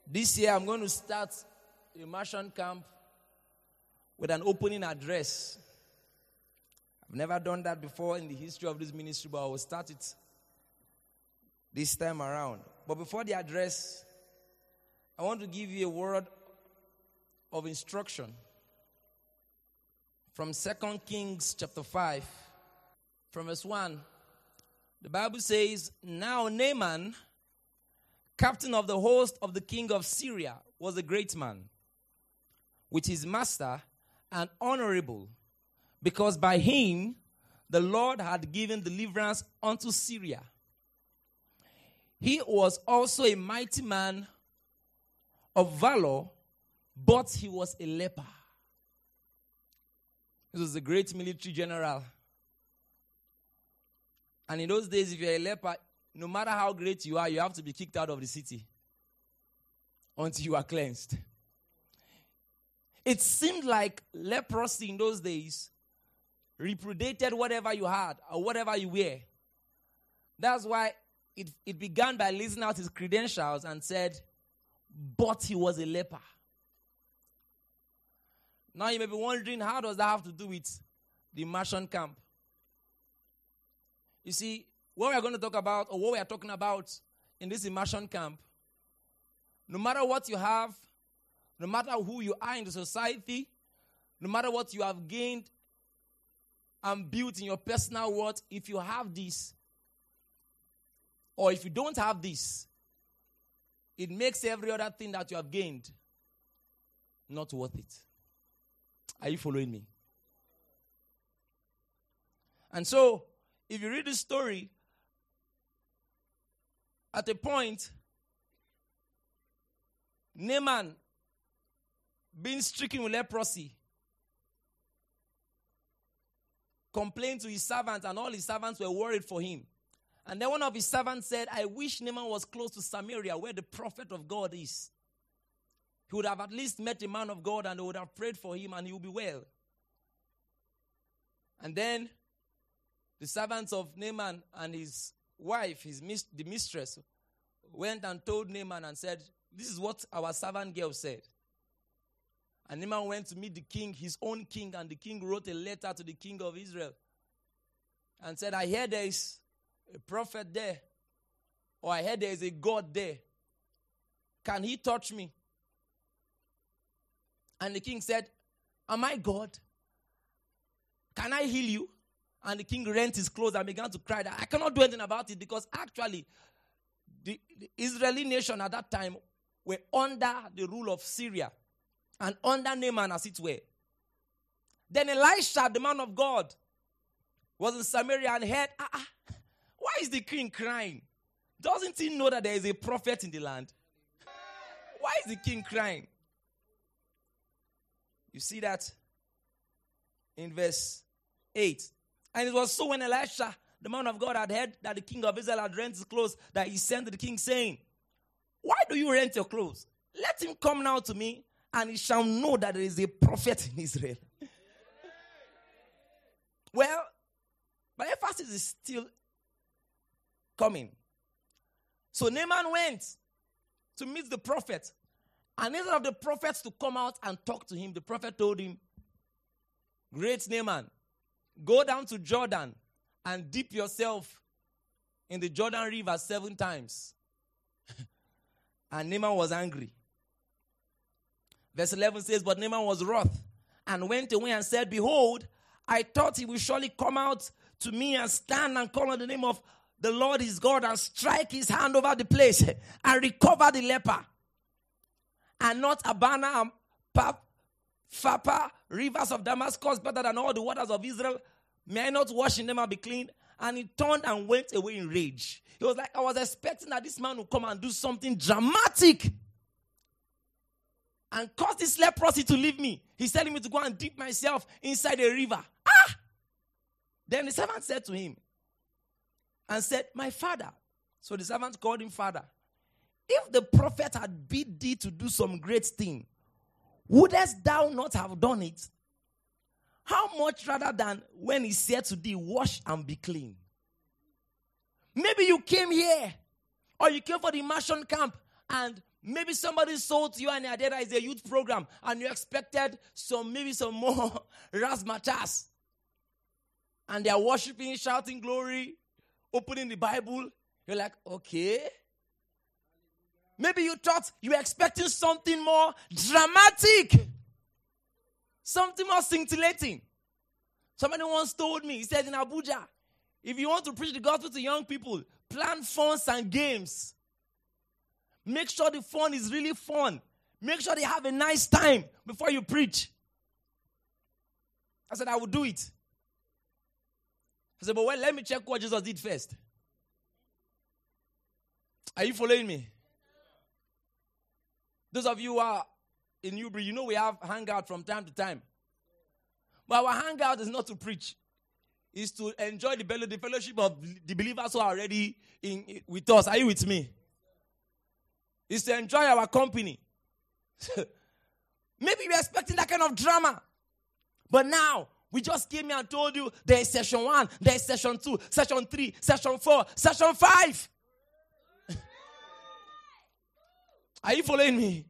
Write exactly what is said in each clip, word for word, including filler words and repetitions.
This year I'm going to start a immersion camp with an opening address. I've never done that before in the history of this ministry, but I will start it this time around. But before the address, I want to give you a word of instruction from Second Kings chapter five, from verse one. The Bible says, "Now Naaman, captain of the host of the king of Syria, was a great man, with his master, and honorable, because by him the Lord had given deliverance unto Syria. He was also a mighty man of valor, but he was a leper." He was a great military general. And in those days, if you're a leper, no matter how great you are, you have to be kicked out of the city until you are cleansed. It seemed like leprosy in those days repudiated whatever you had or whatever you wear. That's why it, it began by listing out his credentials and said, but he was a leper. Now you may be wondering, how does that have to do with the immersion camp? You see, what we are going to talk about, or what we are talking about in this immersion camp, no matter what you have, no matter who you are in the society, no matter what you have gained and built in your personal world, if you have this, or if you don't have this, it makes every other thing that you have gained not worth it. Are you following me? And so, if you read the story, at a point, Naaman, being stricken with leprosy, complained to his servants, and all his servants were worried for him. And then one of his servants said, "I wish Naaman was close to Samaria, where the prophet of God is. He would have at least met a man of God, and they would have prayed for him, and he would be well." And then the servants of Naaman and his wife, his mis- the mistress, went and told Naaman and said, "This is what our servant girl said." And Naaman went to meet the king, his own king, and the king wrote a letter to the king of Israel and said, "I hear there is a prophet there, or I hear there is a God there. Can he touch me?" And the king said, "Am I God? Can I heal you?" And the king rent his clothes and began to cry that I cannot do anything about it, because actually the, the Israeli nation at that time were under the rule of Syria and under Naaman as it were. Then Elisha, the man of God, was in Samaria and heard, ah, ah, why is the king crying? Doesn't he know that there is a prophet in the land? Why is the king crying? You see that in verse eight. And it was so when Elisha, the man of God, had heard that the king of Israel had rent his clothes, that he sent to the king saying, "Why do you rent your clothes? Let him come now to me, and he shall know that there is a prophet in Israel." Well, but emphasis is still coming. So Naaman went to meet the prophet. And instead of the prophets to come out and talk to him, the prophet told him, "Great Naaman, go down to Jordan and dip yourself in the Jordan River seven times." And Naaman was angry. Verse eleven says, "But Naaman was wroth and went away and said, Behold, I thought he would surely come out to me and stand and call on the name of the Lord his God and strike his hand over the place and recover the leper. And not Abana and Pap, Pharpar, rivers of Damascus, better than all the waters of Israel. May I not wash in them and be clean?" And he turned and went away in rage. He was like, I was expecting that this man would come and do something dramatic and cause this leprosy to leave me. He's telling me to go and dip myself inside a river. Ah! Then the servant said to him and said, "My father." So the servant called him father. "If the prophet had bid thee to do some great thing, wouldest thou not have done it? How much rather than when he said to thee, wash and be clean?" Maybe you came here, or you came for the immersion camp, and Maybe somebody sold to you and their data is a youth program and you expected some, maybe some more razzmatazz. And they are worshiping, shouting glory, opening the Bible. You're like, okay. Maybe you thought you were expecting something more dramatic. Something more scintillating. Somebody once told me, he said in Abuja, if you want to preach the gospel to young people, plan funs and games. Make sure the fun is really fun. Make sure they have a nice time before you preach. I said, I will do it. I said, but well, let me check what Jesus did first. Are you following me? Those of you who are in Newbury, you know we have hangout from time to time. But our hangout is not to preach. It's to enjoy the fellowship of the believers who are already in, with us. Are you with me? It's to enjoy our company. Maybe we're expecting that kind of drama. But now, we just came here and told you there is session one, there is session two, session three, session four, session five. Are you following me?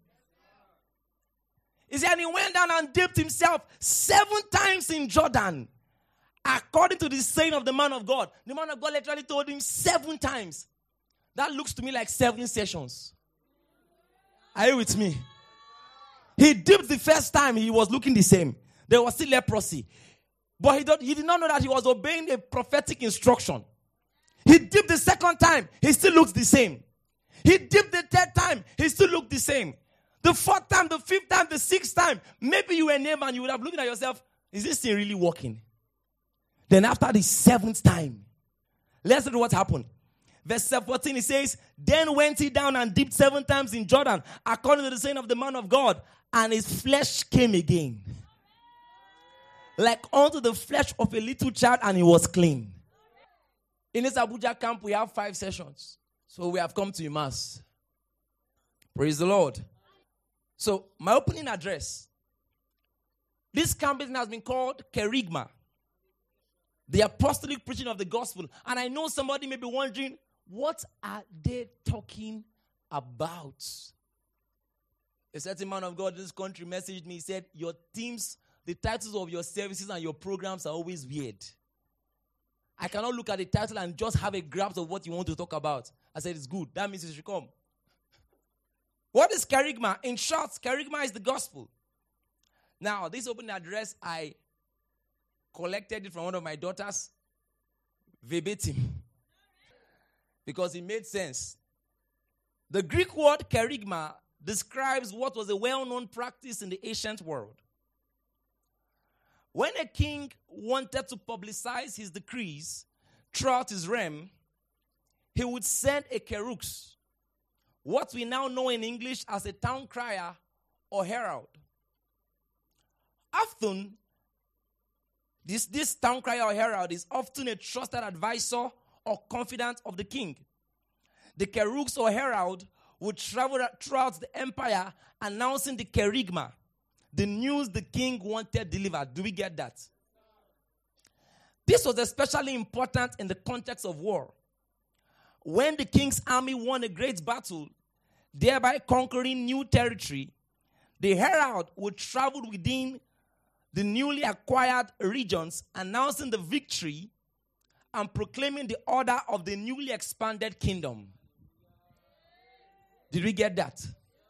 He said, and he went down and dipped himself seven times in Jordan. According to the saying of the man of God. The man of God literally told him seven times. That looks to me like seven sessions. Are you with me? He dipped the first time, he was looking the same. There was still leprosy. But he, don't, he did not know that he was obeying a prophetic instruction. He dipped the second time, he still looks the same. He dipped the third time, he still looked the same. The fourth time, the fifth time, the sixth time, maybe you were a neighbor and you would have looked at yourself, is this thing really working? Then after the seventh time, let's read what happened. Verse fourteen, it says, then went he down and dipped seven times in Jordan, according to the saying of the man of God, and his flesh came again. Like unto the flesh of a little child, and he was clean. In this Abuja camp, we have five sessions. So we have come to Mass. Praise the Lord. So, my opening address. This campaign has been called Kerygma. The apostolic preaching of the gospel. And I know somebody may be wondering, what are they talking about? A certain man of God in this country messaged me. He said, your teams, the titles of your services and your programs are always weird. I cannot look at the title and just have a grasp of what you want to talk about. I said, it's good. That means you should come. What is Kerygma? In short, Kerygma is the gospel. Now, this opening address, I collected it from one of my daughters, verbatim, because it made sense. The Greek word Kerygma describes what was a well-known practice in the ancient world. When a king wanted to publicize his decrees throughout his realm, he would send a kerux, what we now know in English as a town crier or herald. Often, this, this town crier or herald is often a trusted advisor or confidant of the king. The kerux or herald would travel throughout the empire announcing the kerygma, the news the king wanted delivered. Do we get that? This was especially important in the context of war. When the king's army won a great battle, thereby conquering new territory, the herald would travel within the newly acquired regions, announcing the victory and proclaiming the order of the newly expanded kingdom. Did we get that?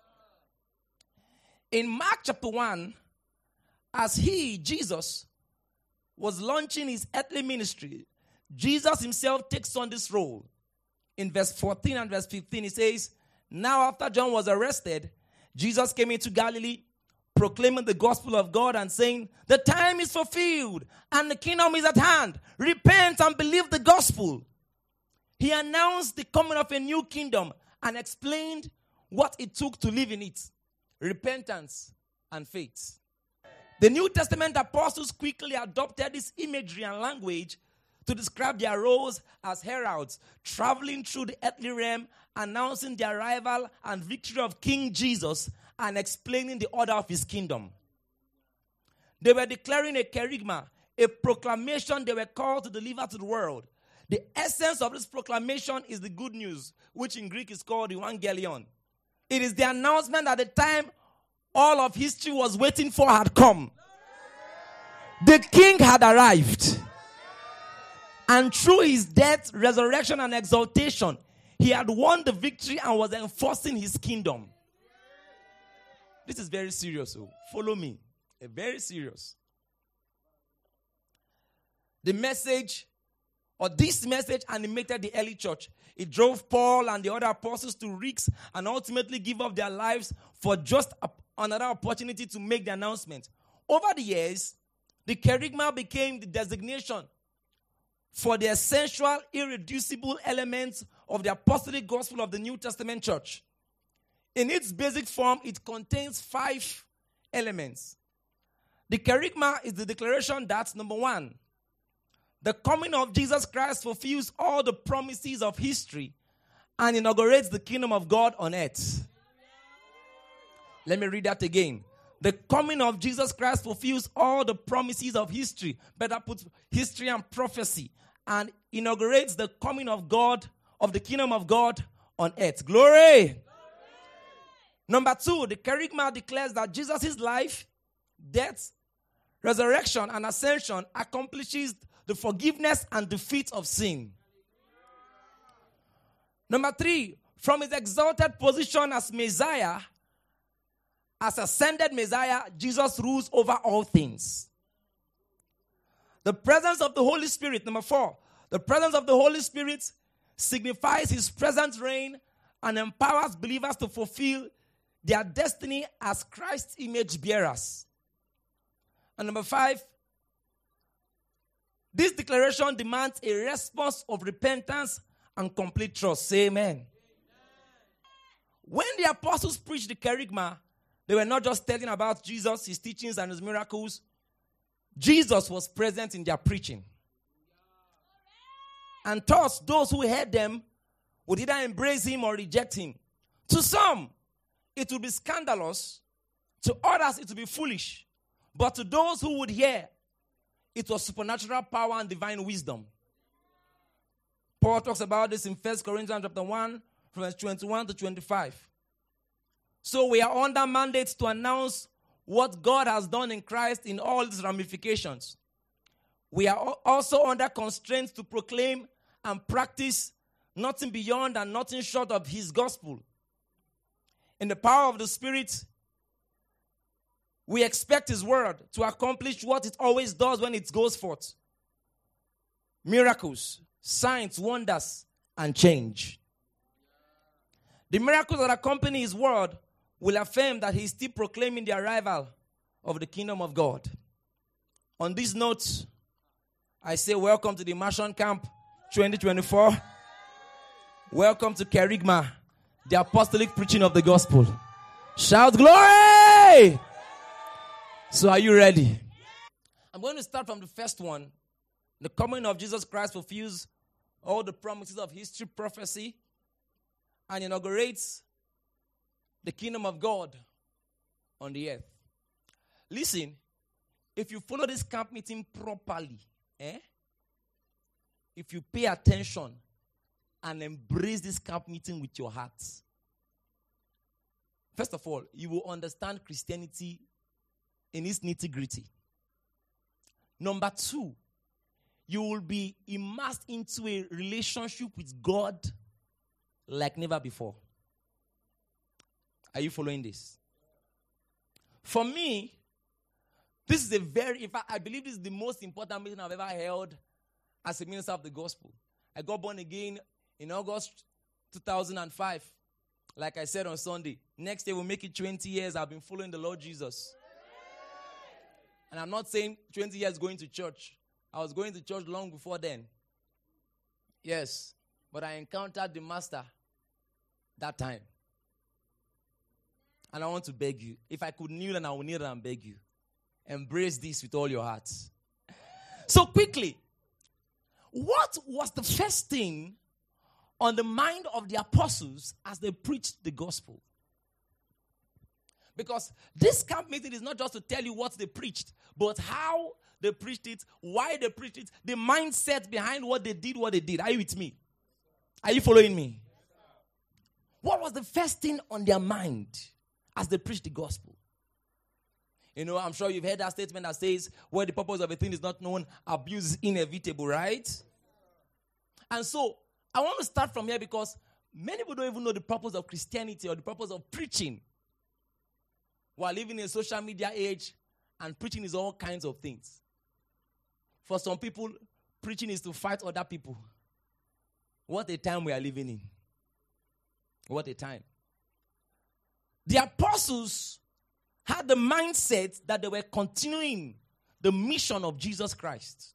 In Mark chapter one, as he, Jesus, was launching his earthly ministry, Jesus himself takes on this role. In verse fourteen and verse fifteen, he says, now after John was arrested, Jesus came into Galilee, proclaiming the gospel of God and saying, the time is fulfilled and the kingdom is at hand. Repent and believe the gospel. He announced the coming of a new kingdom and explained what it took to live in it. Repentance and faith. The New Testament apostles quickly adopted this imagery and language to describe their roles as heralds, traveling through the earthly realm, announcing the arrival and victory of King Jesus, and explaining the order of his kingdom. They were declaring a kerygma, a proclamation they were called to deliver to the world. The essence of this proclamation is the good news, which in Greek is called evangelion. It is the announcement that the time all of history was waiting for had come. The king had arrived. And through his death, resurrection, and exaltation, he had won the victory and was enforcing his kingdom. This is very serious. So follow me. Very serious. The message, or this message, animated the early church. It drove Paul and the other apostles to risks and ultimately give up their lives for just a, another opportunity to make the announcement. Over the years, the kerygma became the designation for the essential, irreducible elements of the apostolic gospel of the New Testament church. In its basic form, it contains five elements. The kerygma is the declaration that, number one, the coming of Jesus Christ fulfills all the promises of history and inaugurates the kingdom of God on earth. Let me read that again. The coming of Jesus Christ fulfills all the promises of history, better put, history and prophecy, and inaugurates the coming of God, of the kingdom of God on earth. Glory! Glory. Number two, the kerygma declares that Jesus' life, death, resurrection, and ascension accomplishes the forgiveness and defeat of sin. Number three, from his exalted position as Messiah, as ascended Messiah, Jesus rules over all things. The presence of the Holy Spirit, number four, the presence of the Holy Spirit signifies his present reign and empowers believers to fulfill their destiny as Christ's image bearers. And number five, this declaration demands a response of repentance and complete trust. Say amen. Amen. When the apostles preached the kerygma, they were not just telling about Jesus, his teachings, and his miracles. Jesus was present in their preaching. And thus, those who heard them would either embrace him or reject him. To some, it would be scandalous. To others, it would be foolish. But to those who would hear, it was supernatural power and divine wisdom. Paul talks about this in First Corinthians chapter one, from verse twenty-one to twenty-five. So we are under mandate to announce what God has done in Christ in all its ramifications. We are also under constraints to proclaim and practice nothing beyond and nothing short of his gospel. In the power of the Spirit, we expect his word to accomplish what it always does when it goes forth. Miracles, signs, wonders, and change. The miracles that accompany his word will affirm that he is still proclaiming the arrival of the kingdom of God. On this note, I say welcome to the Immersion Camp twenty twenty-four. Welcome to Kerygma, the apostolic preaching of the gospel. Shout glory! So are you ready? I'm going to start from the first one. The coming of Jesus Christ fulfills all the promises of history, prophecy, and inaugurates the kingdom of God on the earth. Listen, if you follow this camp meeting properly, eh? If you pay attention and embrace this camp meeting with your heart, first of all, you will understand Christianity in its nitty-gritty. Number two, you will be immersed into a relationship with God like never before. Are you following this? For me, this is a very, in fact, I believe this is the most important meeting I've ever held as a minister of the gospel. I got born again in August two thousand five. Like I said on Sunday, next year we'll make it twenty years I've been following the Lord Jesus. And I'm not saying twenty years going to church. I was going to church long before then. Yes. But I encountered the master that time. And I want to beg you, if I could kneel and I will kneel and beg you, embrace this with all your hearts. So quickly, what was the first thing on the mind of the apostles as they preached the gospel? Because this camp meeting is not just to tell you what they preached, but how they preached it, why they preached it, the mindset behind what they did, what they did. Are you with me? Are you following me? What was the first thing on their mind as they preached the gospel? You know, I'm sure you've heard that statement that says, where the purpose of a thing is not known, abuse is inevitable, right? And so, I want to start from here because many people don't even know the purpose of Christianity or the purpose of preaching. We're living in a social media age, and preaching is all kinds of things. For some people, preaching is to fight other people. What a time we are living in. What a time. The apostles had the mindset that they were continuing the mission of Jesus Christ.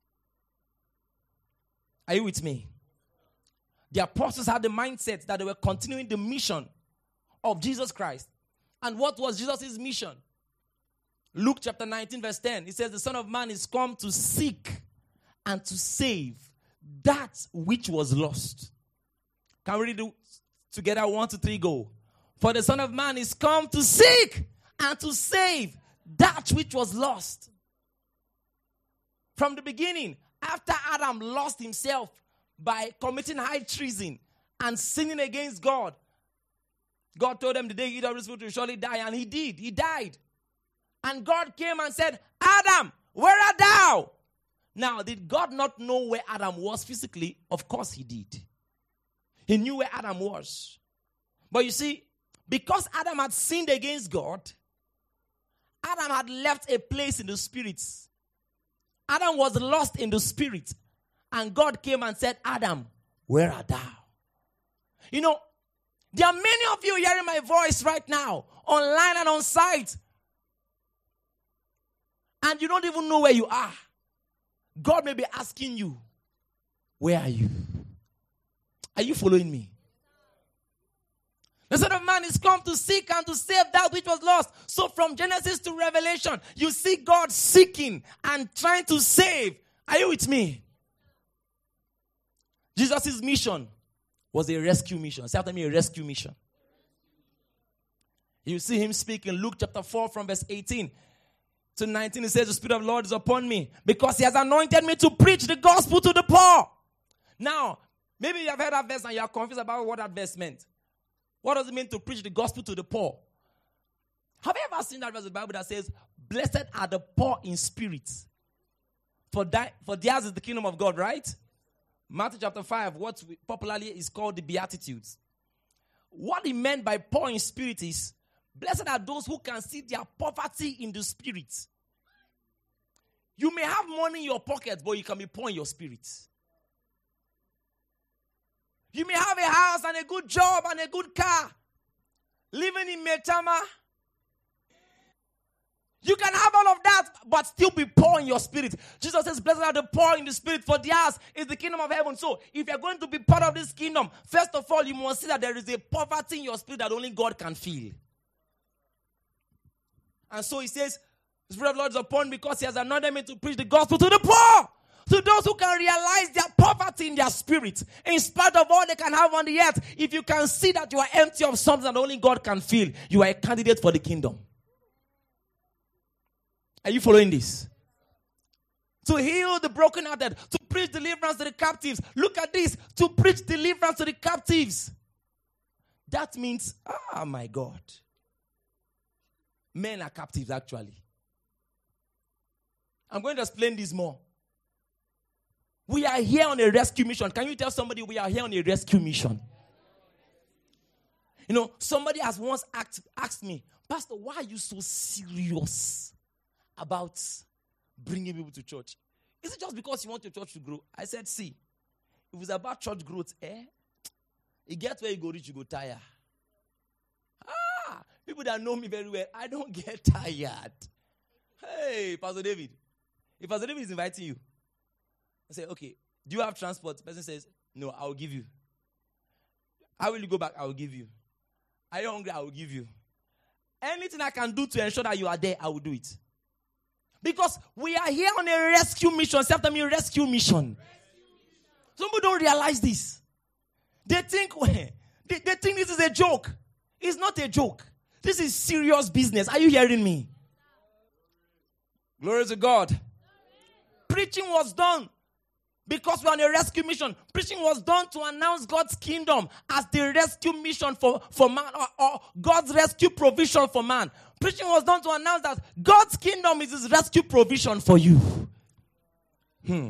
Are you with me? The apostles had the mindset that they were continuing the mission of Jesus Christ. And what was Jesus' mission? Luke chapter nineteen verse ten. It says, the Son of Man is come to seek and to save that which was lost. Can we read it together? One, two, three, go. For the Son of Man is come to seek and to save that which was lost. From the beginning, after Adam lost himself by committing high treason and sinning against God, God told him the day you eat of this fruit, you will surely die. And he did. He died. And God came and said, Adam, where art thou? Now, did God not know where Adam was physically? Of course he did. He knew where Adam was. But you see, because Adam had sinned against God, Adam had left a place in the spirit. Adam was lost in the spirit. And God came and said, Adam, where art thou? You know, there are many of you hearing my voice right now, online and on site. And you don't even know where you are. God may be asking you, where are you? Are you following me? The Son of Man is come to seek and to save that which was lost. So from Genesis to Revelation, you see God seeking and trying to save. Are you with me? Jesus' mission was a rescue mission. Say after me, a rescue mission. You see him speak in Luke chapter four from verse eighteen to nineteen. It says, the Spirit of the Lord is upon me because he has anointed me to preach the gospel to the poor. Now, maybe you have heard that verse and you are confused about what that verse meant. What does it mean to preach the gospel to the poor? Have you ever seen that verse in the Bible that says, blessed are the poor in spirit, for, that, for theirs is the kingdom of God, right? Matthew chapter five, what popularly is called the Beatitudes. What he meant by poor in spirit is, blessed are those who can see their poverty in the spirit. You may have money in your pocket, but you can be poor in your spirit. You may have a house and a good job and a good car, living in Metama. You can have all of that, but still be poor in your spirit. Jesus says, blessed are the poor in the spirit, for theirs is the kingdom of heaven. So, if you're going to be part of this kingdom, first of all, you must see that there is a poverty in your spirit that only God can feel. And so he says, the Spirit of the Lord is upon me because he has anointed me to preach the gospel to the poor. To those who can realize their poverty in their spirit. In spite of all they can have on the earth, if you can see that you are empty of something that only God can feel, you are a candidate for the kingdom. Are you following this? To heal the brokenhearted, to preach deliverance to the captives. Look at this, to preach deliverance to the captives. That means, oh my God. Men are captives actually. I'm going to explain this more. We are here on a rescue mission. Can you tell somebody we are here on a rescue mission? You know, somebody has once asked, asked me, Pastor, why are you so serious about bringing people to church? Is it just because you want your church to grow? I said, see, if it's about church growth, eh? You get where you go rich, you go tired. Ah, people that know me very well, I don't get tired. Hey, Pastor David, if Pastor David is inviting you, I say, okay, do you have transport? The person says, no, I will give you. How will you go back? I will give you. Are you hungry? I will give you. Anything I can do to ensure that you are there, I will do it. Because we are here on a rescue mission. Say after me, rescue mission. Some people don't realize this. They think, they, they think this is a joke. It's not a joke. This is serious business. Are you hearing me? Glory to God. Preaching was done Because we're on a rescue mission. Preaching was done to announce God's kingdom as the rescue mission for, for man, or, or God's rescue provision for man. Preaching was done to announce that God's kingdom is his rescue provision for you. Hmm.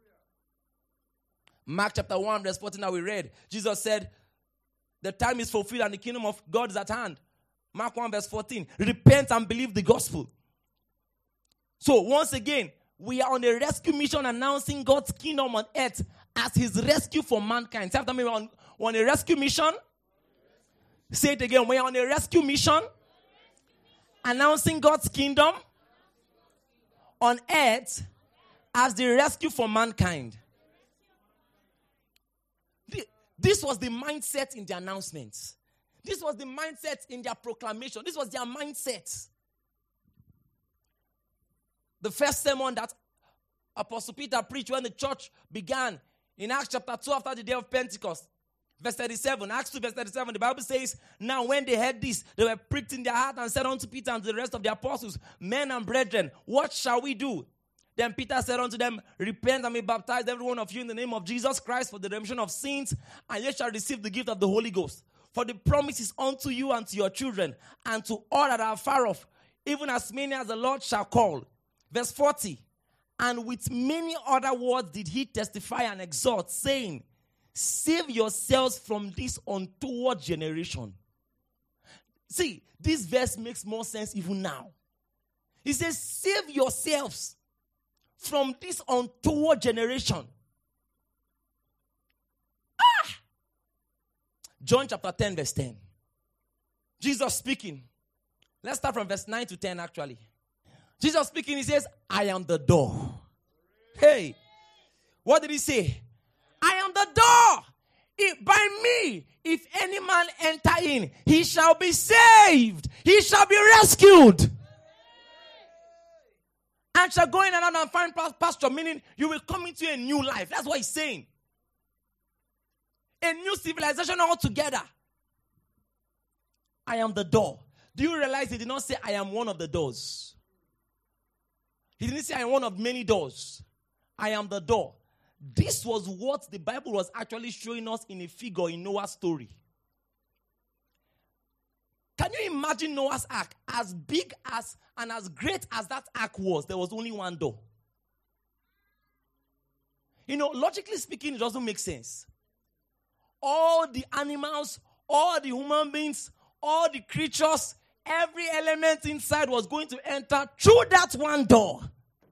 Mark chapter one, verse fourteen that we read. Jesus said, the time is fulfilled and the kingdom of God is at hand. Mark one, verse fourteen. Repent and believe the gospel. So, once again, we are on a rescue mission announcing God's kingdom on earth as his rescue for mankind. Say after me, we're on, we're on a rescue mission. Say it again. We're on a rescue mission announcing God's kingdom on earth as the rescue for mankind. This was the mindset in the announcements. This was the mindset in their proclamation. This was their mindset. The first sermon that Apostle Peter preached when the church began in Acts chapter two after the day of Pentecost. Verse thirty-seven, Acts two verse thirty-seven, the Bible says, now when they heard this, they were pricked in their heart and said unto Peter and to the rest of the apostles, men and brethren, what shall we do? Then Peter said unto them, repent and be baptized every one of you in the name of Jesus Christ for the redemption of sins, and ye shall receive the gift of the Holy Ghost. For the promise is unto you and to your children, and to all that are far off, even as many as the Lord shall call. Verse forty, and with many other words did he testify and exhort, saying, save yourselves from this untoward generation. See, this verse makes more sense even now. He says, save yourselves from this untoward generation. Ah! John chapter ten, verse ten. Jesus speaking. Let's start from verse nine to ten actually. Jesus speaking, he says, I am the door. Hey, what did he say? I am the door. If by me, if any man enter in, he shall be saved. He shall be rescued. And shall go in and out and find pasture, meaning you will come into a new life. That's what he's saying. A new civilization altogether. I am the door. Do you realize he did not say, I am one of the doors? He didn't say, I am one of many doors. I am the door. This was what the Bible was actually showing us in a figure in Noah's story. Can you imagine Noah's ark? As big as and as great as that ark was, there was only one door. You know, logically speaking, it doesn't make sense. All the animals, all the human beings, all the creatures, every element inside was going to enter through that one door.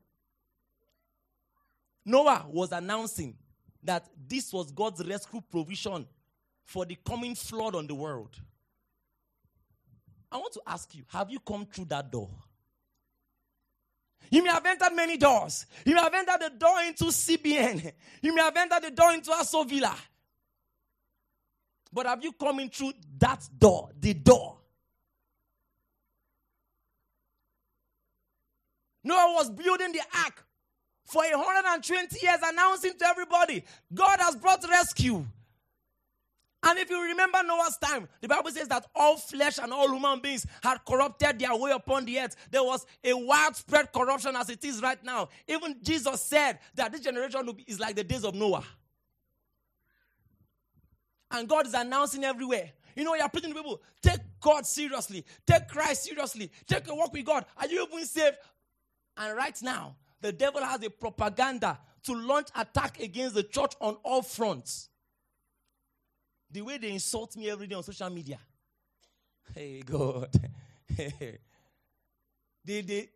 Noah was announcing that this was God's rescue provision for the coming flood on the world. I want to ask you, have you come through that door? You may have entered many doors. You may have entered the door into C B N. You may have entered the door into Aso Villa. But have you come in through that door, the door? Noah was building the ark for one hundred twenty years, announcing to everybody, God has brought rescue. And if you remember Noah's time, the Bible says that all flesh and all human beings had corrupted their way upon the earth. There was a widespread corruption as it is right now. Even Jesus said that this generation is like the days of Noah. And God is announcing everywhere. You know, you're preaching to people, take God seriously. Take Christ seriously. Take a walk with God. Are you even saved? And right now, the devil has a propaganda to launch attack against the church on all fronts. The way they insult me every day on social media. Hey, God. they, they,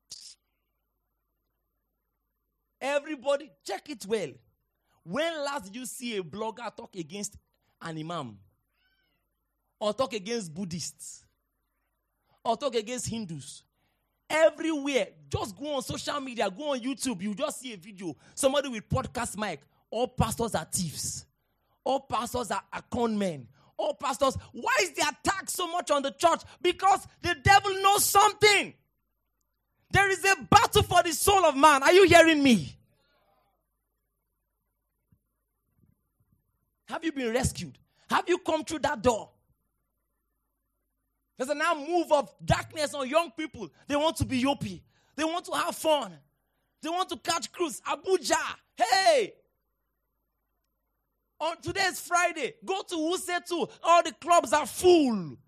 everybody, check it well. When last did you see a blogger talk against an imam? Or talk against Buddhists? Or talk against Hindus? Everywhere. Just go on social media, go on YouTube, you just see a video. Somebody with podcast mic. All pastors are thieves. All pastors are, are con men. All pastors. Why is the attack so much on the church? Because the devil knows something. There is a battle for the soul of man. Are you hearing me? Have you been rescued? Have you come through that door? There's a now move of darkness on young people. They want to be yoppy. They want to have fun. They want to catch cruise. Abuja. Hey. On today is Friday. Go to Wuse too. All the clubs are full.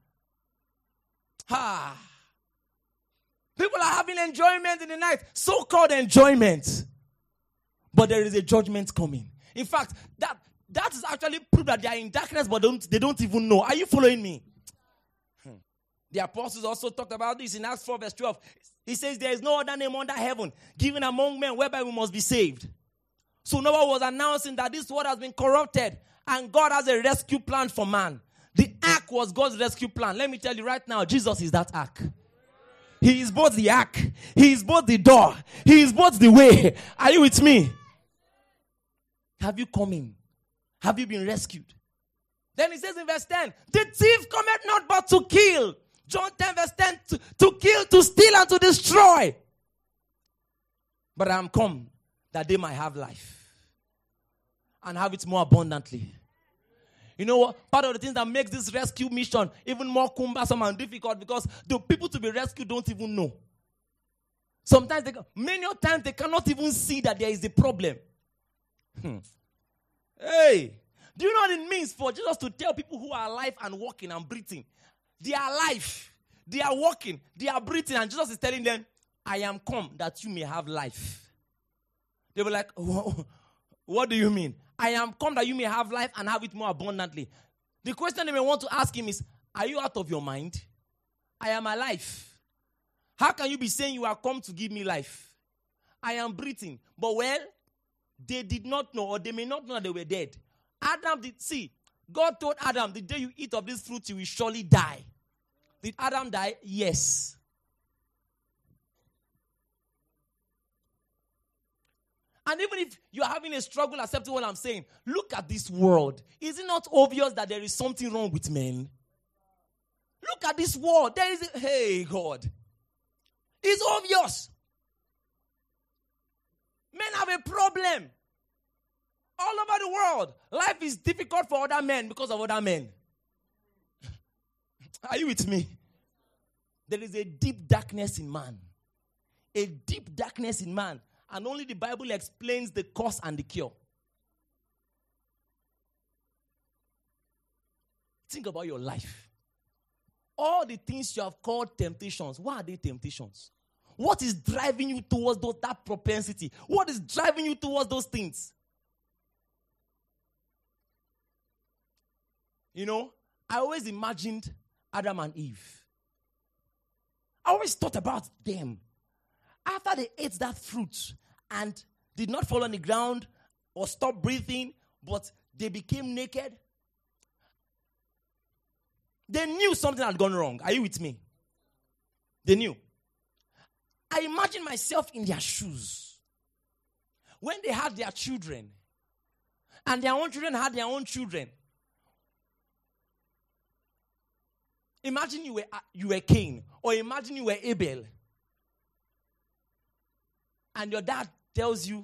Ha. People are having enjoyment in the night. So-called enjoyment. But there is a judgment coming. In fact, that, that is actually proof that they are in darkness, but don't, they don't even know. Are you following me? Hmm. The apostles also talked about this in Acts four verse twelve. He says, there is no other name under heaven given among men whereby we must be saved. So Noah was announcing that this world has been corrupted and God has a rescue plan for man. The ark was God's rescue plan. Let me tell you right now, Jesus is that ark. He is both the ark. He is both the door. He is both the way. Are you with me? Have you come in? Have you been rescued? Then he says in verse ten, the thief cometh not but to kill. John ten verse ten, to, to kill, to steal, and to destroy. But I am come that they might have life. And have it more abundantly. You know what? Part of the things that makes this rescue mission even more cumbersome and difficult because the people to be rescued don't even know. Sometimes, they, many times, they cannot even see that there is a problem. Hmm. Hey, do you know what it means for Jesus to tell people who are alive and walking and breathing? They are alive, they are walking, they are breathing, and Jesus is telling them, I am come that you may have life. They were like, what do you mean? I am come that you may have life and have it more abundantly. The question they may want to ask him is, are you out of your mind? I am alive. How can you be saying you are come to give me life? I am breathing. But well, they did not know, or they may not know that they were dead. Adam did, see, God told Adam, the day you eat of this fruit, you will surely die. Did Adam die? Yes. And even if you're having a struggle accepting what I'm saying, look at this world. Is it not obvious that there is something wrong with men? Look at this world. There is a, hey, God. It's obvious. Men have a problem. All over the world. Life is difficult for other men because of other men. Are you with me? There is a deep darkness in man. A deep darkness in man. And only the Bible explains the cause and the cure. Think about your life. All the things you have called temptations, what are they temptations? What is driving you towards those, that propensity? What is driving you towards those things? You know, I always imagined Adam and Eve. I always thought about them. After they ate that fruit and did not fall on the ground or stop breathing, but they became naked, they knew something had gone wrong. Are you with me? They knew. I imagine myself in their shoes. When they had their children, and their own children had their own children. Imagine you were, you were Cain, or imagine you were Abel. And your dad tells you,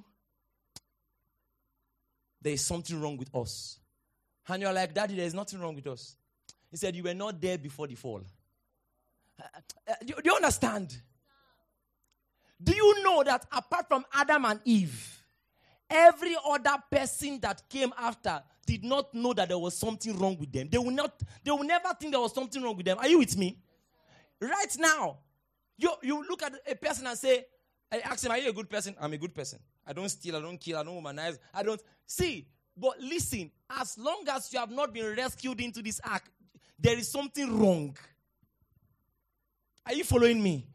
there is something wrong with us. And you're like, Daddy, there is nothing wrong with us. He said, you were not there before the fall. Uh, uh, do, do you understand? Do you know that apart from Adam and Eve, every other person that came after did not know that there was something wrong with them? They will not, they will never think there was something wrong with them. Are you with me? Right now, you, you look at a person and say, I ask him, are you a good person? I'm a good person. I don't steal, I don't kill, I don't womanize, I don't. See, but listen, as long as you have not been rescued into this ark, there is something wrong. Are you following me?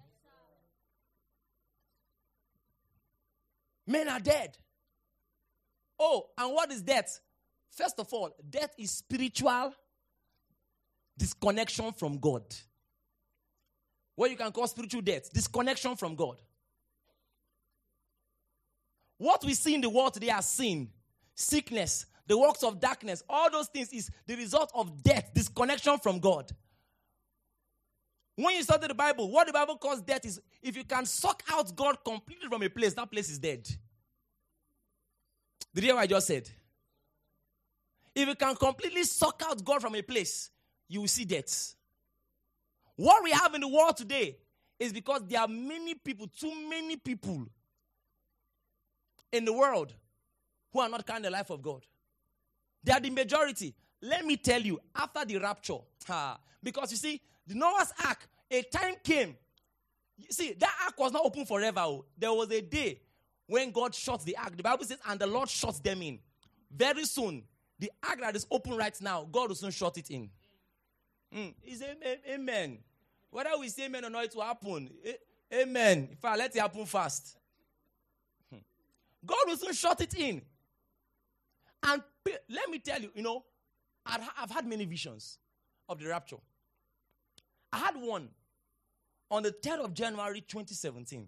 Men are dead. Oh, and what is death? First of all, death is spiritual disconnection from God. What you can call spiritual death, disconnection from God. What we see in the world today as sin, sickness, the works of darkness, all those things is the result of death, disconnection from God. When you study the Bible, what the Bible calls death is if you can suck out God completely from a place, that place is dead. Did you hear what I just said? If you can completely suck out God from a place, you will see death. What we have in the world today is because there are many people, too many people in the world who are not carrying the life of God. They are the majority. Let me tell you, after the rapture, ah, because you see, the Noah's Ark, a time came. You see, that ark was not open forever. Oh. There was a day when God shut the ark. The Bible says, and the Lord shut them in. Very soon, the ark that is open right now, God will soon shut it in. Mm. It's amen, amen. Whether we say amen or not, it will happen. A- amen. In fact, let it happen fast. Hmm. God will soon shut it in. And p- let me tell you, you know, I've, I've had many visions of the rapture. I had one on the third of January twenty seventeen.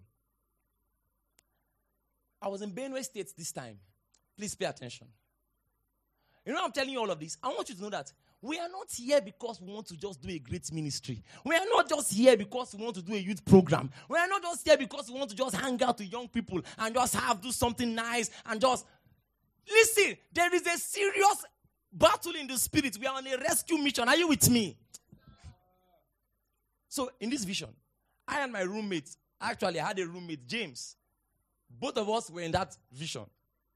I was in Benue State this time. Please pay attention. You know, I'm telling you all of this. I want you to know that we are not here because we want to just do a great ministry. We are not just here because we want to do a youth program. We are not just here because we want to just hang out with young people and just have, do something nice and just... Listen, there is a serious battle in the spirit. We are on a rescue mission. Are you with me? So, in this vision, I and my roommate, actually I had a roommate, James. Both of us were in that vision.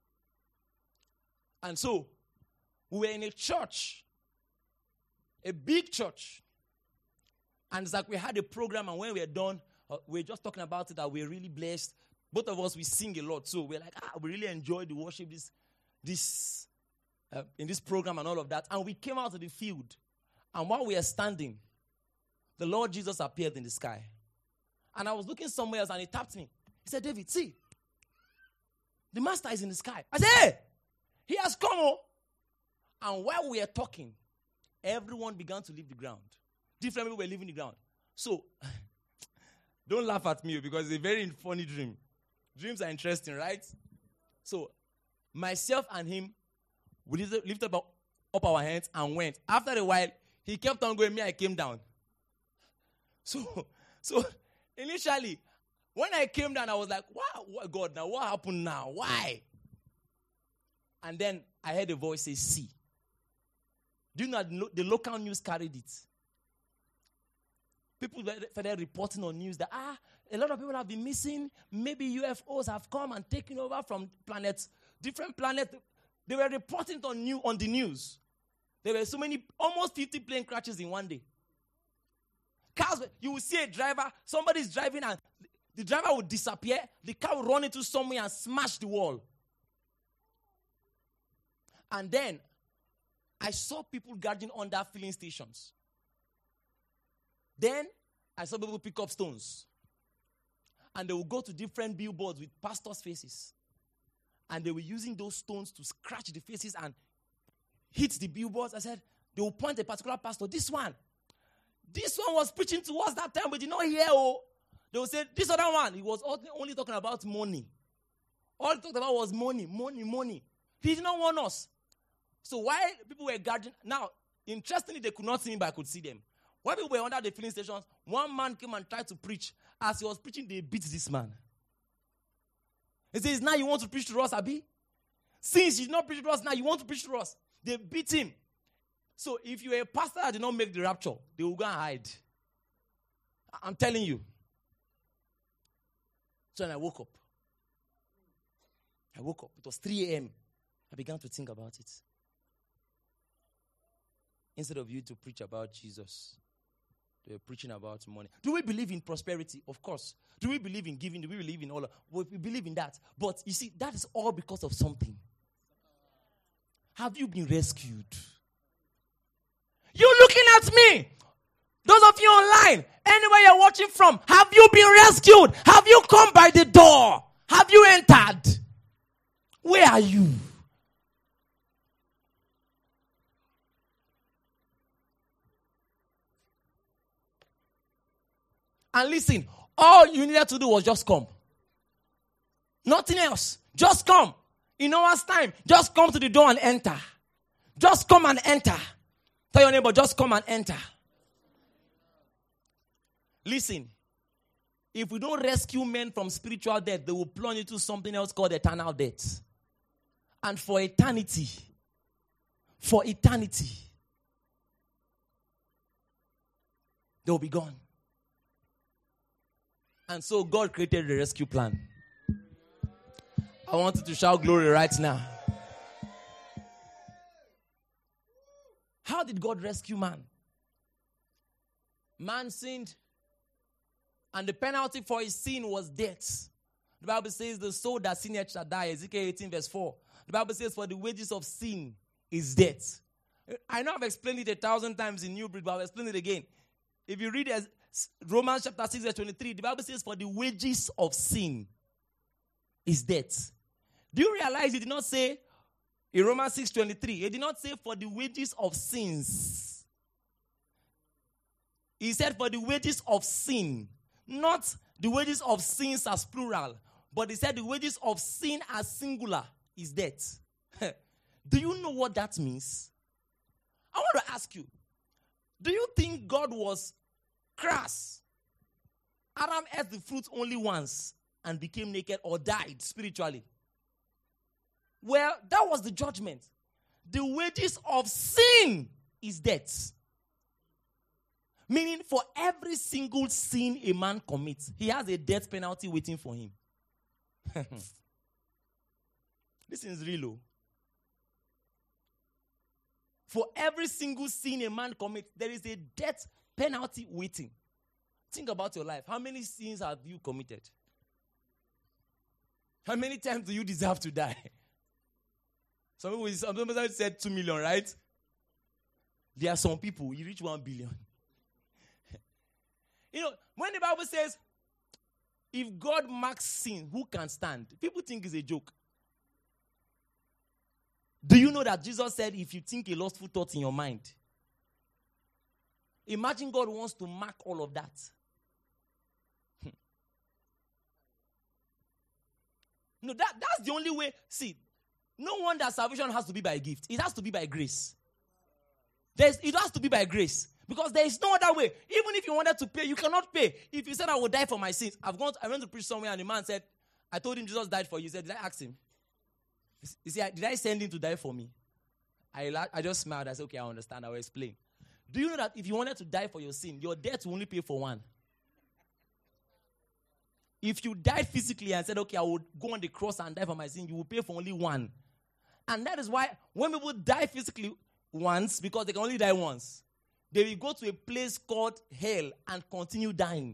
And so, we were in a church, a big church. And it's like we had a program, and when we were done, uh, we were just talking about it, that we we're really blessed. Both of us, we sing a lot. So, we're like, ah, we really enjoyed the worship this, this uh, in this program and all of that. And we came out to the field. And while we were standing, the Lord Jesus appeared in the sky. And I was looking somewhere else, and he tapped me. He said, David, see, the master is in the sky. I said, hey, he has come. Oh. And while we were talking, everyone began to leave the ground. Different people were leaving the ground. So, don't laugh at me because it's a very funny dream. Dreams are interesting, right? So, myself and him, we lifted up, up our hands and went. After a while, he kept on going, me, I came down. So, so initially, when I came down, I was like, wow, what, God, now what happened now? Why? And then I heard a voice say, see. Do you know that the local news carried it? People started reporting on news that, ah, a lot of people have been missing. Maybe U F Os have come and taken over from planets, different planets. They were reporting on, new, on the news. There were so many, almost fifty plane crashes in one day. Cars, you will see a driver, somebody's driving and the driver will disappear. The car will run into somewhere and smash the wall. And then, I saw people gathering under filling stations. Then, I saw people pick up stones. And they will go to different billboards with pastors' faces. And they were using those stones to scratch the faces and hit the billboards. I said, they will point a particular pastor, this one. This one was preaching to us that time, we did not hear. Oh. They will say, this other one, he was only talking about money. All he talked about was money, money, money. He did not want us. So while people were gathering, now, interestingly, they could not see me, but I could see them. While people were under the filling stations, one man came and tried to preach. As he was preaching, they beat this man. He says, now you want to preach to us, Abi? Since you did not preach to us, now you want to preach to us. They beat him. So if you're a pastor that did not make the rapture, they will go and hide. I'm telling you. So then I woke up. I woke up. It was three a.m. I began to think about it. Instead of you to preach about Jesus, they were preaching about money. Do we believe in prosperity? Of course. Do we believe in giving? Do we believe in all of well, we believe in that. But you see, that is all because of something. Have you been rescued? You looking at me. Those of you online, anywhere you're watching from, have you been rescued? Have you come by the door? Have you entered? Where are you? And listen, all you needed to do was just come. Nothing else. Just come. In hours time, just come to the door and enter. Just come and enter. Tell your neighbor, just come and enter. Listen, if we don't rescue men from spiritual death, they will plunge into something else called eternal death. And for eternity, for eternity, they will be gone. And so God created the rescue plan. I want you to shout glory right now. did God rescue man? Man sinned, and the penalty for his sin was death. The Bible says the soul that sinneth shall die. Ezekiel eighteen verse four. The Bible says for the wages of sin is death. I know I've explained it a thousand times in New Breed, but I'll explain it again. If you read Romans chapter six verse twenty-three, the Bible says for the wages of sin is death. Do you realize it did not say in Romans six twenty-three, it did not say for the wages of sins. He said for the wages of sin, not the wages of sins as plural, but he said the wages of sin as singular is death. Do you know what that means? I want to ask you, do you think God was crass? Adam ate the fruit only once and became naked or died spiritually. Well, that was the judgment. The wages of sin is death. Meaning for every single sin a man commits, he has a death penalty waiting for him. This is real. Oh. For every single sin a man commits, there is a death penalty waiting. Think about your life. How many sins have you committed? How many times do you deserve to die? Some people, some people said two million, right? There are some people, you reach one billion. You know, when the Bible says, if God marks sin, who can stand? People think it's a joke. Do you know that Jesus said, if you think a lustful thought in your mind, imagine God wants to mark all of that. No, that, that's the only way. See, no wonder salvation has to be by gift. It has to be by grace. There's, it has to be by grace. Because there is no other way. Even if you wanted to pay, you cannot pay. If you said, I will die for my sins. I've gone. To, I went to preach somewhere and the man said, I told him Jesus died for you. He said, did I ask him? He said, did I send him to die for me? I, I just smiled. I said, okay, I understand. I will explain. Do you know that if you wanted to die for your sin, your death will only pay for one? If you died physically and said, okay, I will go on the cross and die for my sin, you will pay for only one. And that is why when people die physically once, because they can only die once, they will go to a place called hell and continue dying.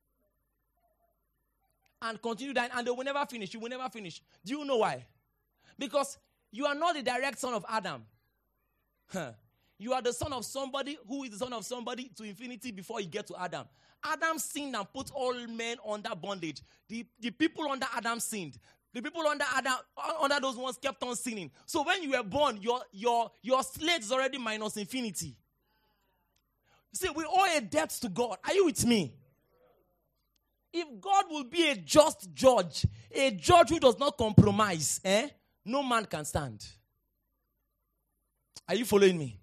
And continue dying, and they will never finish. You will never finish. Do you know why? Because you are not the direct son of Adam. Huh. You are the son of somebody who is the son of somebody to infinity before you get to Adam. Adam sinned and put all men under bondage. The, the people under Adam sinned. The people under Adam, under those ones kept on sinning. So when you were born, your, your, your slate is already minus infinity. See, we owe a debt to God. Are you with me? If God will be a just judge, a judge who does not compromise, eh, no man can stand. Are you following me?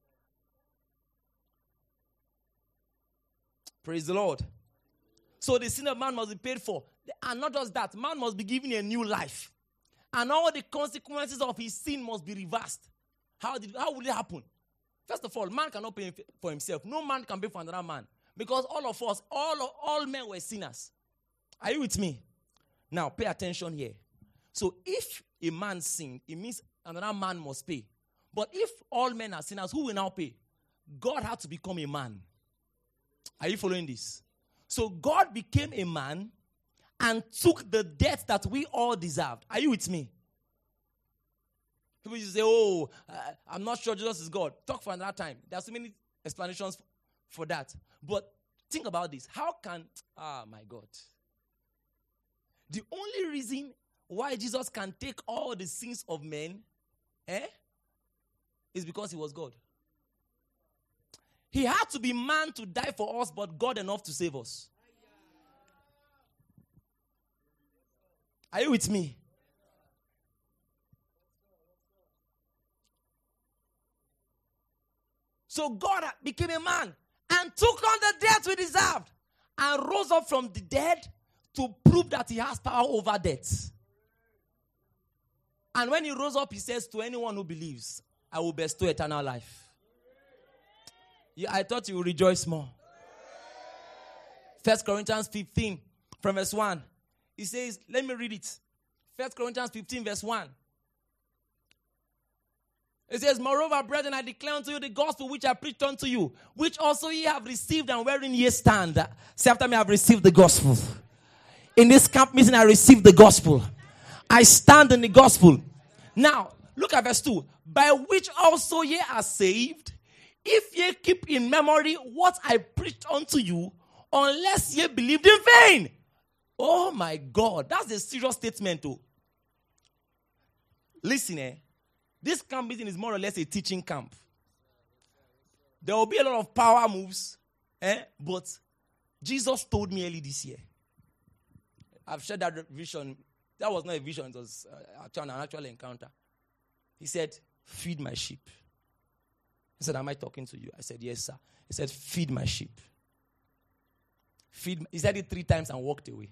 Praise the Lord. So the sin of man must be paid for. And not just that, man must be given a new life. And all the consequences of his sin must be reversed. How did how will it happen? First of all, man cannot pay for himself. No man can pay for another man. Because all of us, all, all men were sinners. Are you with me? Now, pay attention here. So if a man sinned, it means another man must pay. But if all men are sinners, who will now pay? God had to become a man. Are you following this? So God became a man and took the debt that we all deserved. Are you with me? People used to say, oh, uh, I'm not sure Jesus is God. Talk for another time. There are so many explanations for, for that. But think about this. How can, ah, my God. The only reason why Jesus can take all the sins of men, eh, is because he was God. He had to be man to die for us, but God enough to save us. Are you with me? So God became a man and took on the death we deserved and rose up from the dead to prove that he has power over death. And when he rose up, he says, to anyone who believes, I will bestow eternal life. Yeah, I thought you would rejoice more. First Corinthians fifteen from verse one. He says, let me read it. First Corinthians fifteen verse one. It says, moreover, brethren, I declare unto you the gospel which I preached unto you, which also ye have received and wherein ye stand. Say after me, I have received the gospel. In this camp meeting, I received the gospel. I stand in the gospel. Now, look at verse two. By which also ye are saved, if ye keep in memory what I preached unto you, unless ye believed in vain. Oh my God, that's a serious statement too. Listen, eh? This camp meeting is more or less a teaching camp. There will be a lot of power moves, eh? But Jesus told me early this year. I've shared that vision. That was not a vision, it was an actual encounter. He said, feed my sheep. He said, am I talking to you? I said, yes, sir. He said, feed my sheep. Feed. He said it three times and walked away.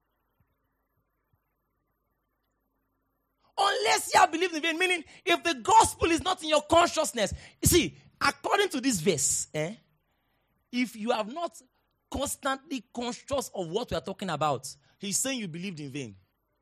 Unless you have believed in vain, meaning if the gospel is not in your consciousness. You see, according to this verse, eh, if you have not constantly conscious of what we are talking about, he's saying you believed in vain.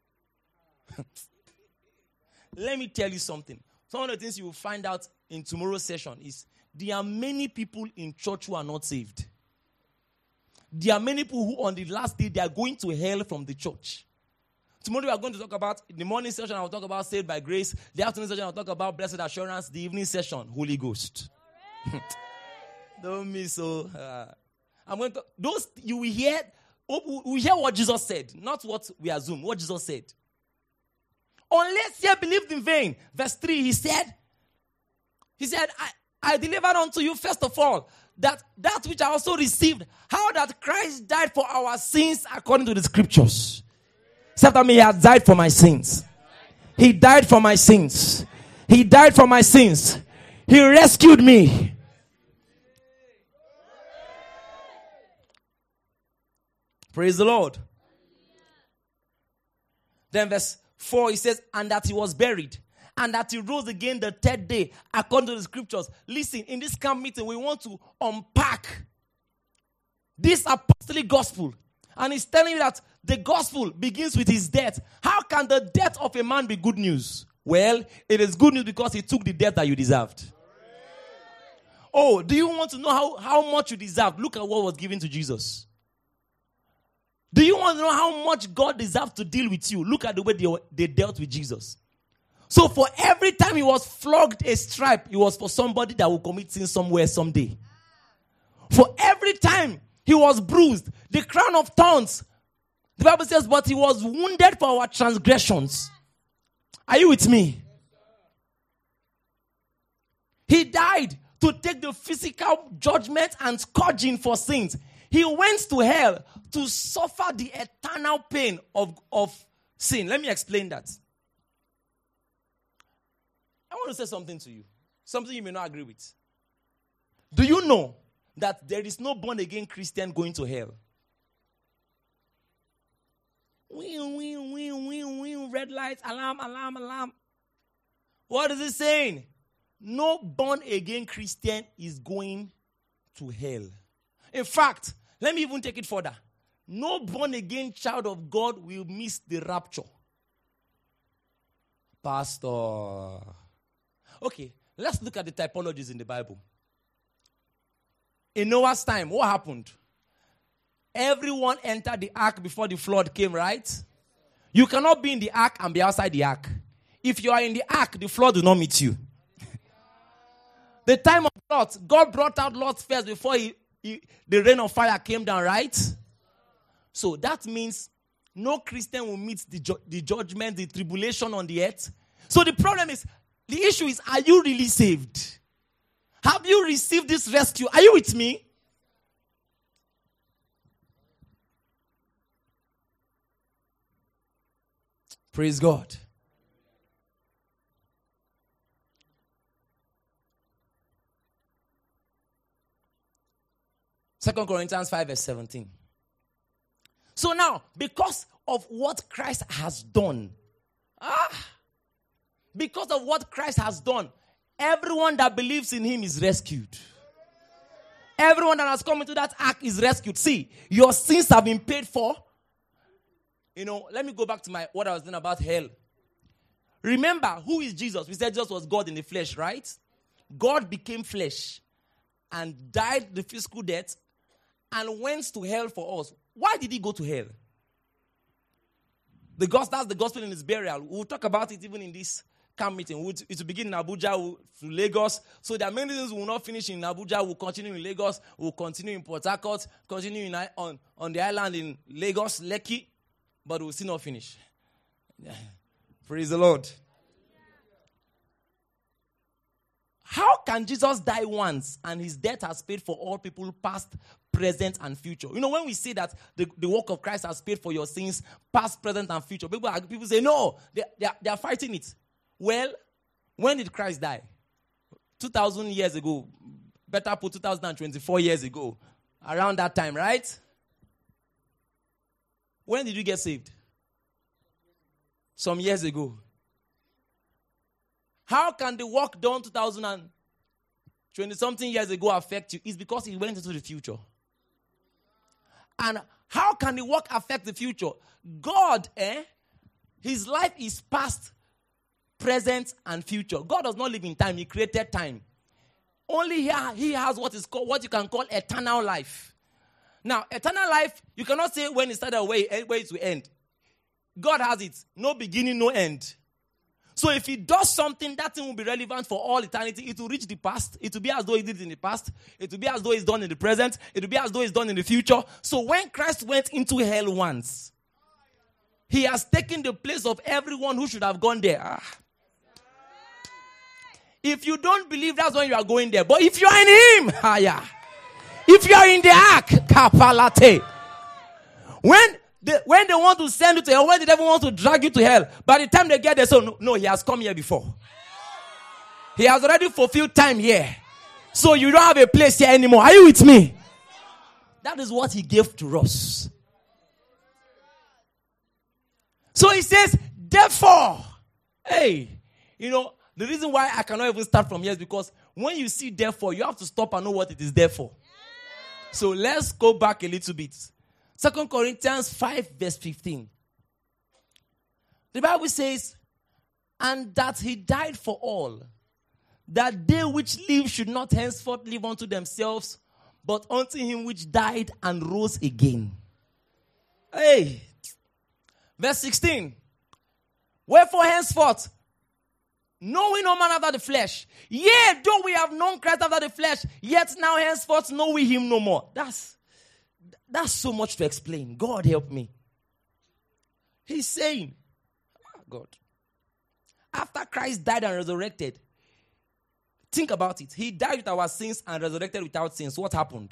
Let me tell you something. Some of the things you will find out in tomorrow's session is there are many people in church who are not saved. There are many people who on the last day they are going to hell from the church. Tomorrow we are going to talk about, in the morning session I will talk about saved by grace. The afternoon session I will talk about blessed assurance. The evening session, Holy Ghost. Don't miss so. Uh, I'm going to, those, you will hear, we hear what Jesus said, not what we assume, what Jesus said. Unless ye believed in vain. Verse three, he said, he said, I, I delivered unto you first of all, that that which I also received, how that Christ died for our sins according to the scriptures. Except that he has died for my sins. He died for my sins. He died for my sins. He rescued me. Praise the Lord. Then verse four, he says, and that he was buried, and that he rose again the third day, according to the scriptures. Listen, in this camp meeting, we want to unpack this apostolic gospel. And he's telling you that the gospel begins with his death. How can the death of a man be good news? Well, it is good news because he took the death that you deserved. Oh, do you want to know how, how much you deserve? Look at what was given to Jesus. Do you want to know how much God deserves to deal with you? Look at the way they, they dealt with Jesus. So for every time he was flogged a stripe, it was for somebody that will commit sin somewhere someday. For every time he was bruised, the crown of thorns, the Bible says, but he was wounded for our transgressions. Are you with me? He died to take the physical judgment and scourging for sins. He went to hell to suffer the eternal pain of, of sin. Let me explain that. I want to say something to you. Something you may not agree with. Do you know that there is no born-again Christian going to hell? Wing, wing, wing, wing, wing, red lights, alarm, alarm, alarm. What is it saying? No born-again Christian is going to hell. In fact, let me even take it further. No born-again child of God will miss the rapture. Pastor. Okay, let's look at the typologies in the Bible. In Noah's time, what happened? Everyone entered the ark before the flood came, right? You cannot be in the ark and be outside the ark. If you are in the ark, the flood will not meet you. The time of Lot, God brought out Lot first before he, he, the rain of fire came down, right? So that means no Christian will meet the, ju- the judgment, the tribulation on the earth. So the problem is, the issue is, are you really saved? Have you received this rescue? Are you with me? Praise God. Second Corinthians five verse seventeen. So now, because of what Christ has done, ah, because of what Christ has done, everyone that believes in him is rescued. Everyone that has come into that ark is rescued. See, your sins have been paid for. You know, let me go back to my what I was saying about hell. Remember, who is Jesus? We said Jesus was God in the flesh, right? God became flesh and died the physical death and went to hell for us. Why did he go to hell? The gospel, that's the gospel in his burial. We'll talk about it even in this camp meeting. We'll, it will begin in Abuja, we'll, to Lagos. So there are many things we will not finish in Abuja. We'll continue in Lagos. We'll continue in Port Harcourt. Continue in, on, on the island in Lagos, Lekki. But we'll still not finish. Yeah. Praise the Lord. How can Jesus die once and his death has paid for all people, past, present, and future? You know, when we say that the, the work of Christ has paid for your sins, past, present, and future, people, are, people say, no, they, they, are, they are fighting it. Well, when did Christ die? two thousand years ago. Better put two thousand twenty-four years ago. Around that time, right? When did you get saved? Some years ago. How can the work done two thousand twenty-something years ago affect you? It's because he went into the future. And how can the work affect the future? God, eh? His life is past, present, and future. God does not live in time. He created time. Only here he has what is called, what you can call eternal life. Now, eternal life, you cannot say when it started, where it will end. God has it. No beginning, no end. So if he does something, that thing will be relevant for all eternity. It will reach the past. It will be as though he did it in the past. It will be as though it's done in the present. It will be as though it's done in the future. So when Christ went into hell once, he has taken the place of everyone who should have gone there. Ah. If you don't believe, that's when you are going there. But if you are in him, ah, yeah. If you are in the ark, kapalate. When They, when they want to send you to hell, when the devil wants to drag you to hell, by the time they get there, so no, no, he has come here before. He has already fulfilled time here. So you don't have a place here anymore. Are you with me? That is what he gave to us. So he says, therefore, hey, you know, the reason why I cannot even start from here is because when you see therefore, you have to stop and know what it is there for. So let's go back a little bit. Second Corinthians five verse fifteen. The Bible says, and that he died for all, that they which live should not henceforth live unto themselves, but unto him which died and rose again. Hey. Verse sixteen. Wherefore henceforth, knowing no man after the flesh, yea, though we have known Christ after the flesh, yet now henceforth know we him no more. That's That's so much to explain. God help me. He's saying, oh God, after Christ died and resurrected, think about it. He died with our sins and resurrected without sins. What happened?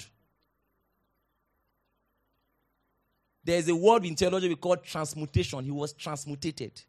There's a word in theology we call transmutation. He was transmutated.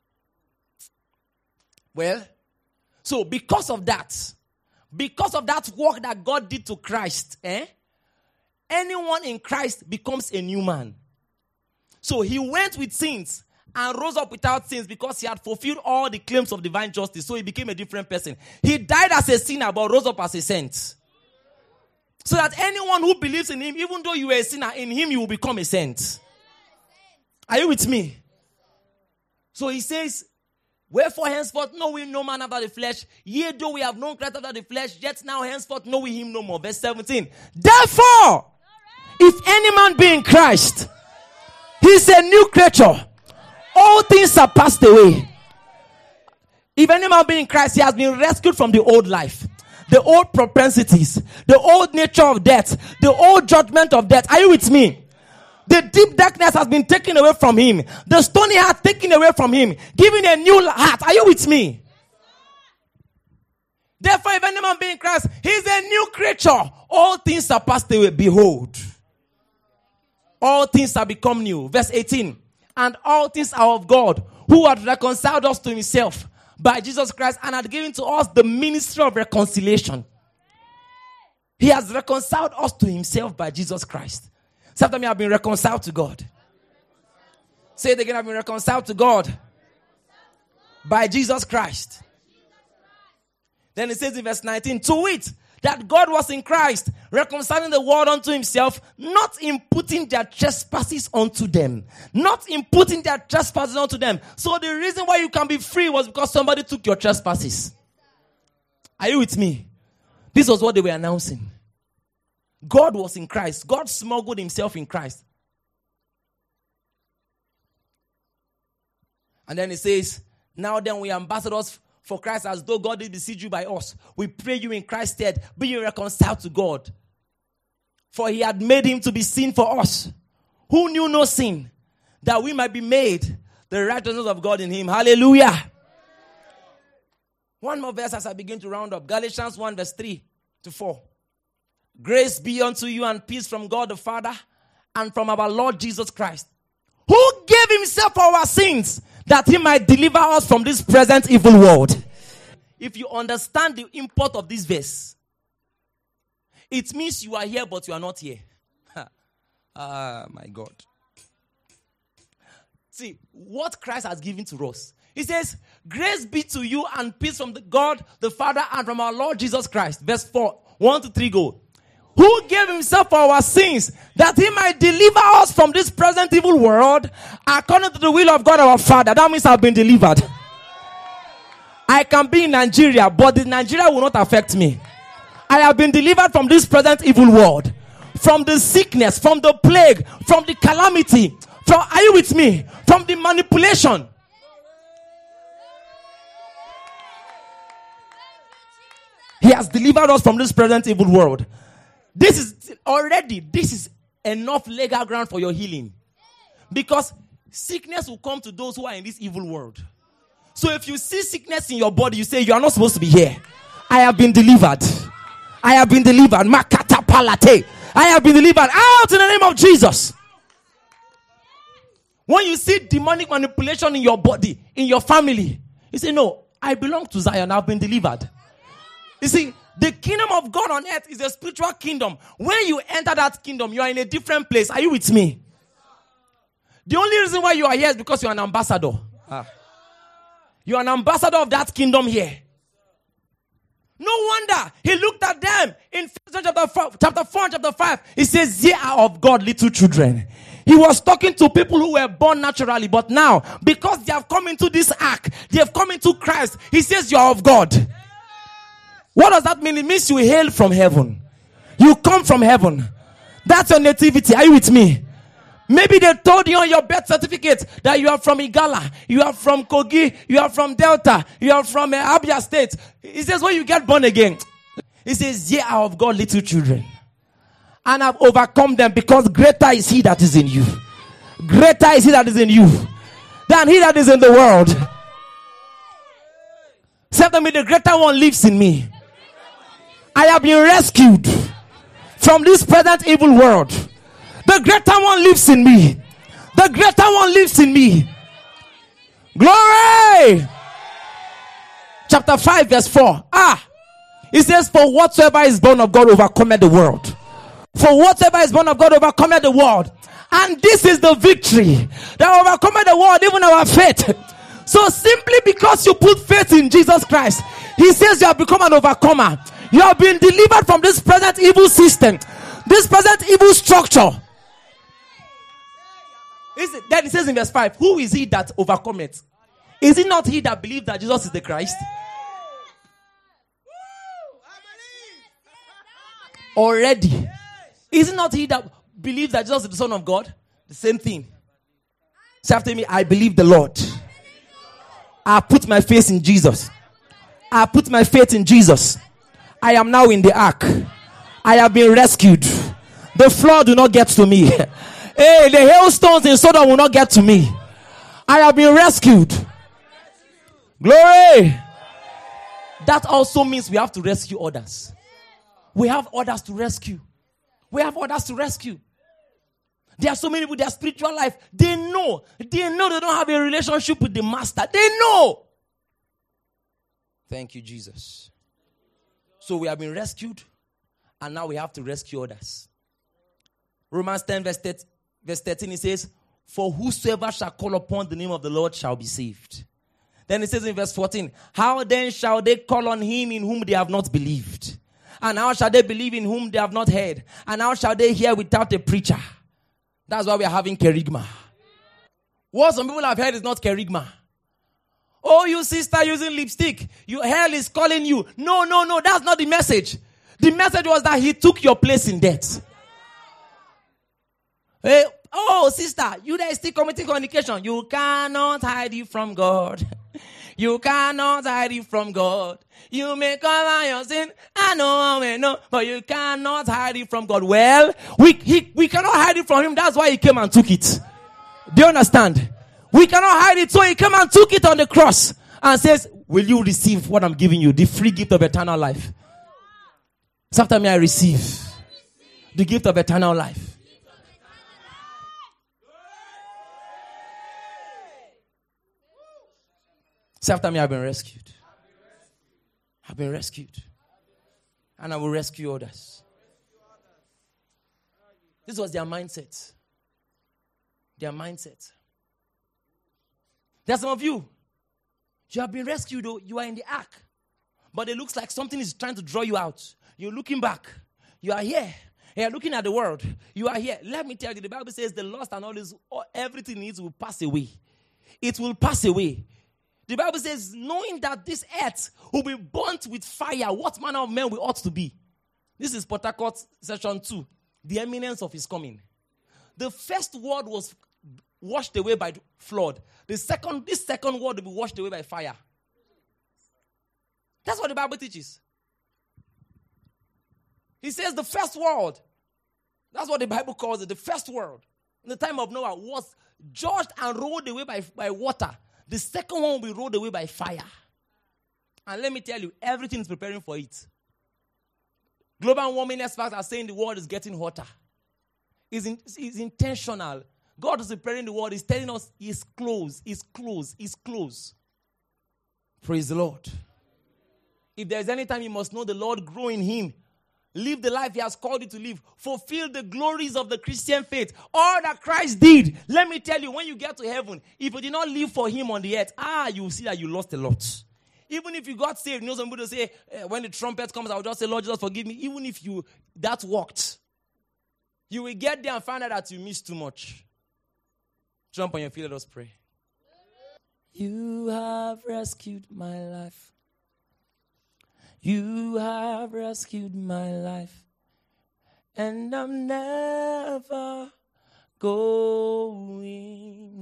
Well, so because of that, because of that work that God did to Christ, eh? Anyone in Christ becomes a new man. So he went with sins and rose up without sins because he had fulfilled all the claims of divine justice. So he became a different person. He died as a sinner but rose up as a saint. So that anyone who believes in him, even though you were a sinner, in him you will become a saint. Are you with me? So he says, wherefore henceforth know we no man after the flesh, yea, though we have known Christ after the flesh, yet now henceforth know we him no more. Verse seventeen. Therefore, if any man be in Christ, he is a new creature. All things are passed away. If any man be in Christ, he has been rescued from the old life, the old propensities, the old nature of death, the old judgment of death. Are you with me? The deep darkness has been taken away from him. The stony heart taken away from him. Given a new heart. Are you with me? Therefore, if any man be in Christ, he is a new creature. All things are passed away. Behold, all things are become new. Verse eighteen. And all things are of God, who had reconciled us to himself by Jesus Christ and had given to us the ministry of reconciliation. He has reconciled us to himself by Jesus Christ. Say after me, I've been reconciled to God. Say it again, I've been reconciled to God by Jesus Christ. Then it says in verse nineteen, to wit, that God was in Christ, reconciling the world unto himself, not imputing their trespasses unto them. Not imputing their trespasses unto them. So the reason why you can be free was because somebody took your trespasses. Are you with me? This was what they were announcing. God was in Christ. God smuggled himself in Christ. And then it says, now then we are ambassadors for Christ, as though God did beseech you by us. We pray you in Christ's stead, be you reconciled to God. For he had made him to be sin for us, who knew no sin, that we might be made the righteousness of God in him. Hallelujah. One more verse as I begin to round up. Galatians one verse three to four. Grace be unto you and peace from God the Father and from our Lord Jesus Christ, who gave himself for our sins, that he might deliver us from this present evil world. If you understand the import of this verse, it means you are here but you are not here. Ah, my God. See, what Christ has given to us. He says, grace be to you and peace from the God, the Father, and from our Lord Jesus Christ. Verse four, one to three go. Who gave himself for our sins, that he might deliver us from this present evil world, according to the will of God our Father. That means I've been delivered. I can be in Nigeria, but the Nigeria will not affect me. I have been delivered from this present evil world, from the sickness, from the plague, from the calamity, from, are you with me? From the manipulation. He has delivered us from this present evil world. This is already, this is enough legal ground for your healing. Because sickness will come to those who are in this evil world. So if you see sickness in your body, you say, you are not supposed to be here. I have been delivered. I have been delivered. Makata palate. I have been delivered out in the name of Jesus. When you see demonic manipulation in your body, in your family, you say, no, I belong to Zion. I've been delivered. You see, the kingdom of God on earth is a spiritual kingdom. When you enter that kingdom, you are in a different place. Are you with me? The only reason why you are here is because you are an ambassador. Ah. You are an ambassador of that kingdom here. No wonder he looked at them in chapter four, chapter four and chapter five. He says, ye are of God, little children. He was talking to people who were born naturally, but now, because they have come into this ark, they have come into Christ, he says, you are of God. What does that mean? It means you hail from heaven. You come from heaven. That's your nativity. Are you with me? Maybe they told you on your birth certificate that you are from Igala, you are from Kogi, you are from Delta, you are from uh, Abia State. He says, when you get born again, he says, ye are of God, little children. And I've overcome them, because greater is he that is in you. Greater is he that is in you than he that is in the world. Say to me, the greater one lives in me. I have been rescued from this present evil world. The greater one lives in me. The greater one lives in me. Glory! Chapter five verse four. Ah! It says, for whatsoever is born of God overcometh the world. For whatsoever is born of God overcometh the world. And this is the victory that overcometh the world, even our faith. So simply because you put faith in Jesus Christ, he says you have become an overcomer. You have been delivered from this present evil system, this present evil structure. Is it, then it says in verse five, who is he that overcometh? Is it not he that believes that Jesus is the Christ? Already. Is it not he that believes that Jesus is the Son of God? The same thing. Say after me, I believe the Lord. I put my faith in Jesus. I put my faith in Jesus. I am now in the ark. I have been rescued. The flood will not get to me. Hey, the hailstones in Sodom will not get to me. I have been rescued. Glory. That also means we have to rescue others. We have others to rescue. We have others to rescue. There are so many people, their spiritual life, they know. They know they don't have a relationship with the master. They know. Thank you, Jesus. So we have been rescued, and now we have to rescue others. Romans ten verse thirteen, it says, for whosoever shall call upon the name of the Lord shall be saved. Then it says in verse fourteen, how then shall they call on him in whom they have not believed? And how shall they believe in whom they have not heard? And how shall they hear without a preacher? That's why we are having kerygma. What some people have heard is not kerygma. Oh, you sister using lipstick. Your hell is calling you. No, no, no. That's not the message. The message was that he took your place in death. Hey, oh, sister, you that is still committing fornication. You cannot hide it from God. You cannot hide it from God. You may cover your sin. I know, I know, but you cannot hide it from God. Well, we he, we cannot hide it from him. That's why he came and took it. Do you understand? We cannot hide it, so he came and took it on the cross and says, will you receive what I'm giving you? The free gift of eternal life. So after me, I receive the gift of eternal life. So after me, I've been rescued. I've been rescued. And I will rescue others. This was their mindset. Their mindset. There's some of you. You have been rescued, though. You are in the ark. But it looks like something is trying to draw you out. You're looking back. You are here. You're looking at the world. You are here. Let me tell you, the Bible says the lust and all this, everything needs will pass away. It will pass away. The Bible says, knowing that this earth will be burnt with fire, what manner of men we ought to be. This is Port Harcourt session two. The eminence of his coming. The first word was washed away by flood. The second, this second word will be washed away by fire. That's what the Bible teaches. He says the first world, that's what the Bible calls it, the first world, in the time of Noah, was judged and rolled away by, by water. The second one will be rolled away by fire. And let me tell you, everything is preparing for it. Global warming experts are saying the world is getting hotter. It's, in, it's intentional. God is preparing the world. He's telling us He's close, He's close, He's close. Praise the Lord. If there's any time you must know the Lord, grow in Him. Live the life He has called you to live. Fulfill the glories of the Christian faith. All that Christ did. Let me tell you, when you get to heaven, if you did not live for Him on the earth, ah, you will see that you lost a lot. Even if you got saved, you know some people say, eh, when the trumpet comes, I'll just say, Lord Jesus, forgive me. Even if you that worked, you will get there and find out that you missed too much. Jump on your feet, let us pray. You have rescued my life. You have rescued my life, and I'm never going.